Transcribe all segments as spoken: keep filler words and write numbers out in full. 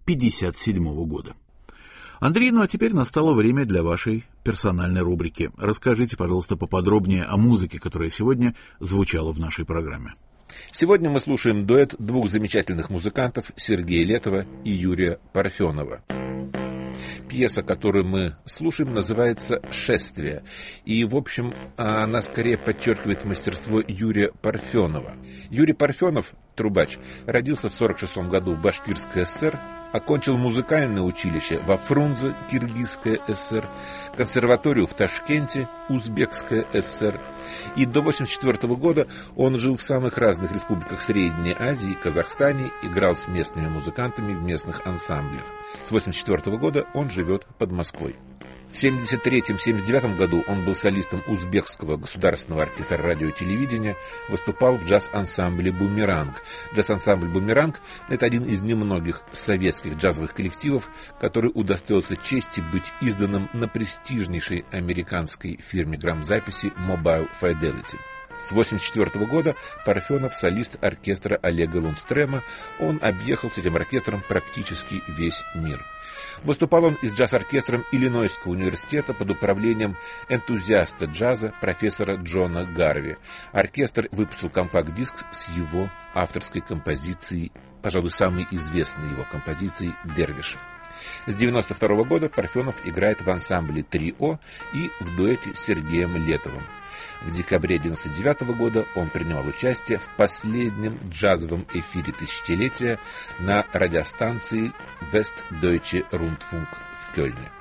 пятьдесят седьмого года. Андрей, ну а теперь настало время для вашей персональной рубрики. Расскажите, пожалуйста, поподробнее о музыке, которая сегодня звучала в нашей программе. Сегодня мы слушаем дуэт двух замечательных музыкантов Сергея Летова и Юрия Парфенова. Пьеса, которую мы слушаем, называется «Шествие». И, в общем, она скорее подчеркивает мастерство Юрия Парфенова. Юрий Парфенов, трубач, родился в сорок шестом году в Башкирской ССР, окончил музыкальное училище во Фрунзе, Киргизская ССР, консерваторию в Ташкенте, Узбекская ССР. И до восемьдесят четвёртого года он жил в самых разных республиках Средней Азии, Казахстане, играл с местными музыкантами в местных ансамблях. С восемьдесят четвёртого года он живет под Москвой. В семьдесят третьем — семьдесят девятом году он был солистом Узбекского государственного оркестра радио и телевидения, выступал в джаз-ансамбле «Бумеранг». Джаз-ансамбль «Бумеранг» — это один из немногих советских джазовых коллективов, который удостоился чести быть изданным на престижнейшей американской фирме грамзаписи Mobile Fidelity. С восемьдесят четвёртого года Парфенов солист оркестра Олега Лундстрема. Он объехал с этим оркестром практически весь мир. Выступал он и с джаз-оркестром Иллинойского университета под управлением энтузиаста джаза профессора Джона Гарви. Оркестр выпустил компакт-диск с его авторской композицией, пожалуй, самой известной его композицией «Дервиш». С девяносто второго года Парфенов играет в ансамбле «Трио» и в дуэте с Сергеем Летовым. В декабре девяносто девятого года он принимал участие в последнем джазовом эфире тысячелетия на радиостанции Westdeutsche Rundfunk в Кёльне.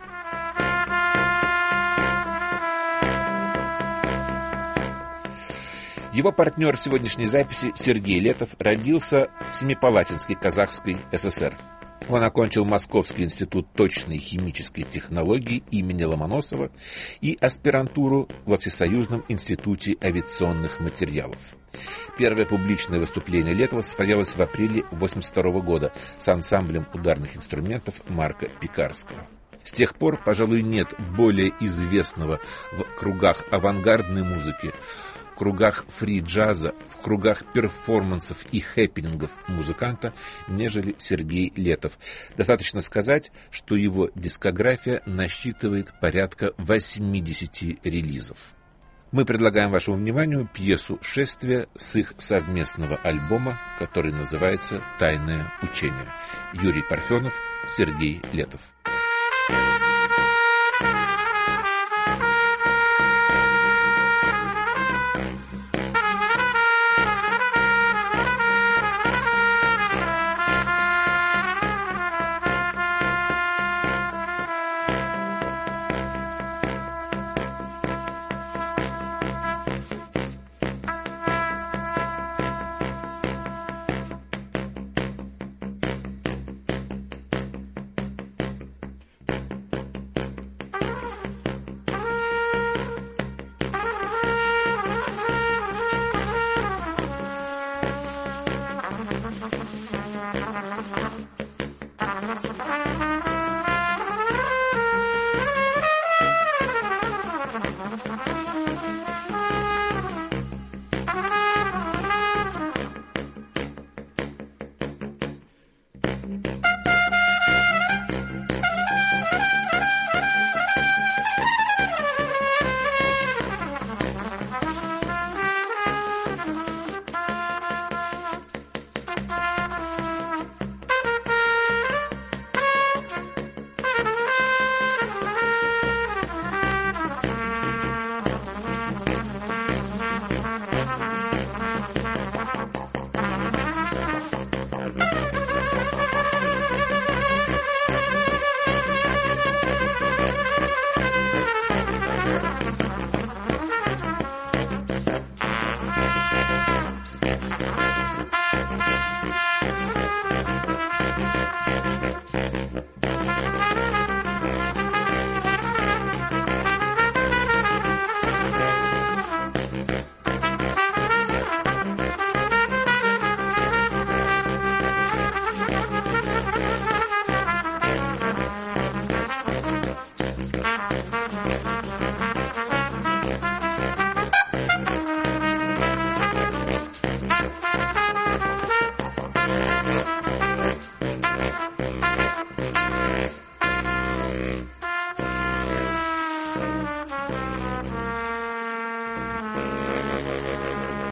Его партнер в сегодняшней записи Сергей Летов родился в Семипалатинской Казахской ССР. Он окончил Московский институт точной химической технологии имени Ломоносова и аспирантуру во Всесоюзном институте авиационных материалов. Первое публичное выступление Летова состоялось в апреле восемьдесят второго года с ансамблем ударных инструментов Марка Пекарского. С тех пор, пожалуй, нет более известного в кругах авангардной музыки, в кругах фри-джаза, в кругах перформансов и хэппинингов музыканта, нежели Сергей Летов. Достаточно сказать, что его дискография насчитывает порядка восьмидесяти релизов. Мы предлагаем вашему вниманию пьесу «Шествие» с их совместного альбома, который называется «Тайное учение». Юрий Парфенов, Сергей Летов.